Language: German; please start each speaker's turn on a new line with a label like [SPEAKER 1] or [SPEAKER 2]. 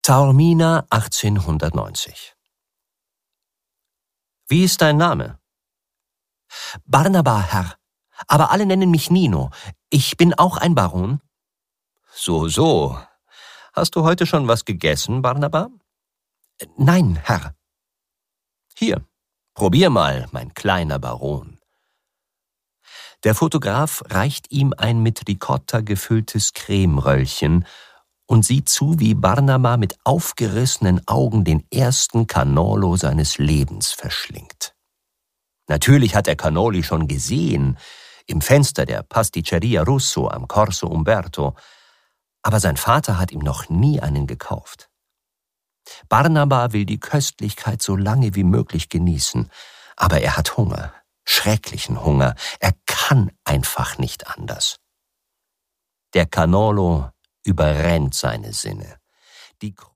[SPEAKER 1] Taormina 1890. Wie ist dein Name?
[SPEAKER 2] Barnaba, Herr. Aber alle nennen mich Nino. Ich bin auch ein Baron.
[SPEAKER 1] So. Hast du heute schon was gegessen, Barnaba?
[SPEAKER 2] Nein, Herr.
[SPEAKER 1] Hier, probier mal, mein kleiner Baron. Der Fotograf reicht ihm ein mit Ricotta gefülltes Cremeröllchen und sieht zu, wie Barnaba mit aufgerissenen Augen den ersten Cannolo seines Lebens verschlingt. Natürlich hat er Cannoli schon gesehen, im Fenster der Pasticceria Russo am Corso Umberto, aber sein Vater hat ihm noch nie einen gekauft. Barnaba will die Köstlichkeit so lange wie möglich genießen, aber er hat Hunger, schrecklichen Hunger, er kann einfach nicht anders. Der Cannolo überrennt seine Sinne. Die